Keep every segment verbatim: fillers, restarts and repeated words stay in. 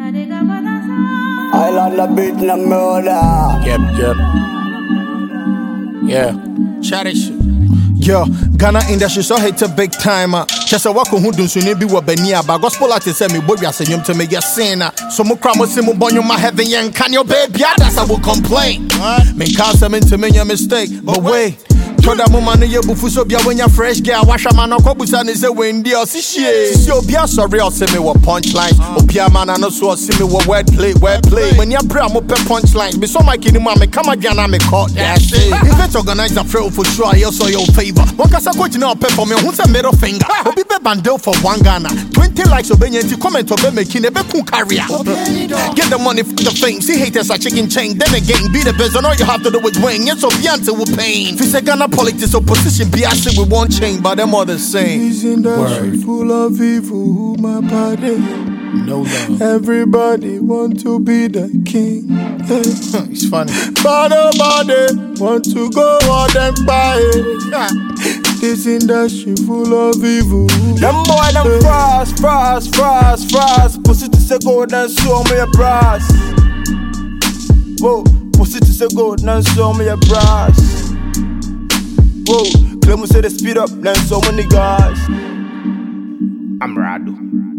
Island the beat na murder. Yep, yep. Yeah. Cherish. Yo, Ghana industry so hate a big timer. Just a walk who do so be what benia, but gospel artist say me boy as you to make a sinner. So mo cramo simu bonyo my heaven yan can your baby that's I will complain. Me can't say me to make a mistake, but wait. Toda mo man ye bufu so bia when you fresh girl wash a man okobusa ne say when dey si shie. Si obia sorry o say me what punchlines. Obia man no so see me what word play, word play. When you bra mo pe punchlines, me so my kini ma me come again and me caught that shit. If it organize a frail for sure, I also your favor. One kasa coach na pep for me who say middle finger. Obi be bandel for one Ghana. twenty likes obenya ti comment obe making e be kun career. Get the money for the fame. See haters are chicken chain. Then again be the best and all you have to do is win. Yes, so Beyonce will pain. If say Ghana politics opposition be I say we won't change, but them all the same. This industry full of evil, my body. No love. Everybody want to be the king. It's funny. Body, body want to go out and buy it. This industry full of evil. Them boy them frost, frost, frost, frost. Pussy to say gold and show me a brass. Whoa, pussy to say gold and show me a brass. Whoa, claim we say the speed up, then so many guys. I'm Rado.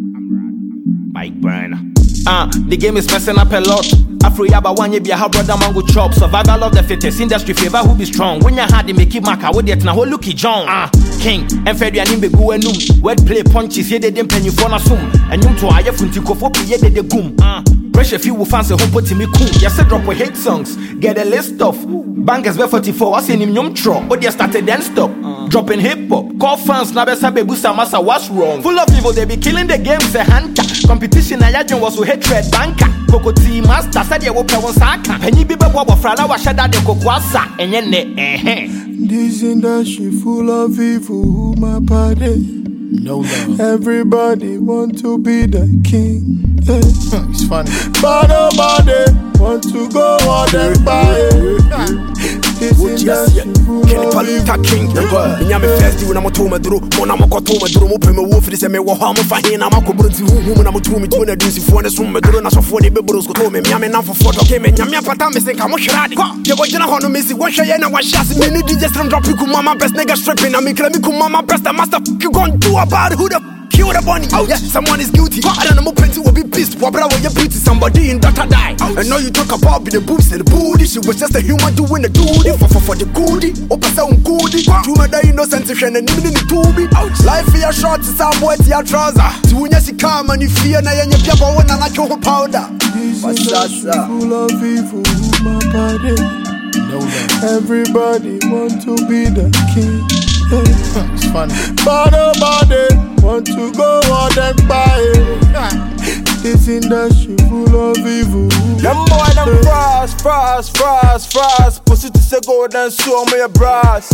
Mike Burner. Ah, uh, the game is messing up a lot. Afro yaba one year be a how brother mango chop. Survival of the fittest, industry favor who be strong. When you had to make it maka, what yet na whole looky John. Ah, King, and Freddy and him be go and noom. Word play punches, ye de dem penny for na sum. And you to a yefunti kofopi ye de de goom. Ah, pressure few will fancy home put me cool. Yes, I drop with hate songs. Get a list of bangers by forty-four. I seen him yum tro. But they started then stop. Uh. Dropping hip hop. Call fans na besa be busa masa what's wrong. Full of evil, they be killing the game. Say hunter. Competition I yajin was with hatred banker. Coco T master said you wope one saka. Penny be bobo frana wa shada de kokwasa. Enye ne eh. This industry full of evil, my body. No love. Everybody want to be the king. It's funny. Body, body want to go out and buy it. This industry full of evil. King, I'm a first when I'm a toma dro, when I'm a cotoma dro, open my wolf, this and me walk home for him. I'm a cobrunti whom I'm a two me to a dizzy for the summer, drone as a forty babros go to me. I'm enough for photo game and Yamia Patam is saying, I'm a shrad. You're going to honor me, what I know what shots me need just from dropping mama best nigga stripping. I'm a mama best, I must have you gone do about who the kill the bunny. Oh yeah, someone is guilty. I don't know plenty will be pissed. What brother you beauty somebody in daughter die. I know you talk about the boobs and the booty. She was just a human doing the duty for for, for the goodie. Opa sound goodie. Two mother innocent and even in the tubby. Life here short is our boy your trouser. Two when you come and you fear na you pia one and like your powder. This is full of evil, my body. No love. Everybody want to be the king. It's funny. Body, body want to go out and buy it. This industry full of evil. Them boy them frost, frost, frost, frost. Pussy to say gold and show me a brass.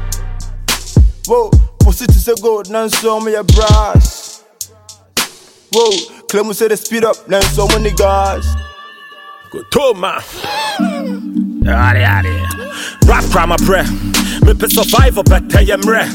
Whoa, pussy to say gold and show me a brass. Whoa, claim we say the speed up, then so many guys. Go to man. Yari yari. Rap crime prayer. Me pe survive better yemre.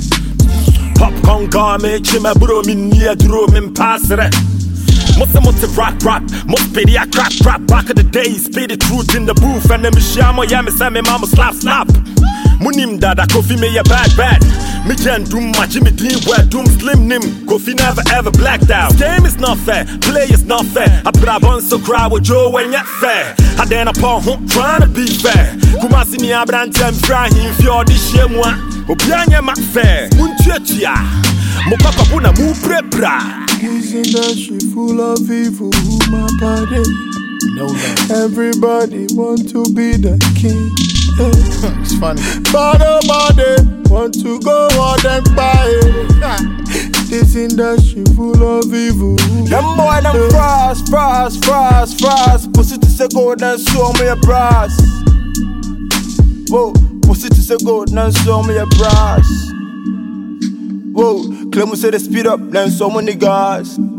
Popcorn garme chima bro mi near dro me pass it. Most of most rap rap, most pity I crap rap. Back of the days, spit the truth in the booth and then me shamo ya me say me mama slap slap. Munim dada coffee me a bad bad. Me can do my Jimmy Dean where doom slim nim. Coffee never ever blacked out. Game is not fair, play is not fair. I put a bun so cry with Joe when you're fair. I then upon home trying to be fair. Kumasi ni abrantam frahim for this shame one. Obianya mak fair. Muntia mo papa puna mu prepra. This industry full of evil, my body. No love. Everybody want to be the king. It's funny. Body, body want to go out and buy it. This industry full of evil. Them boy them frost, frost, frost, frost. Pussy to say gold and show me a brass. Whoa, pussy to say gold and show me a brass. Whoa, claim we say the speed up, then so many guys.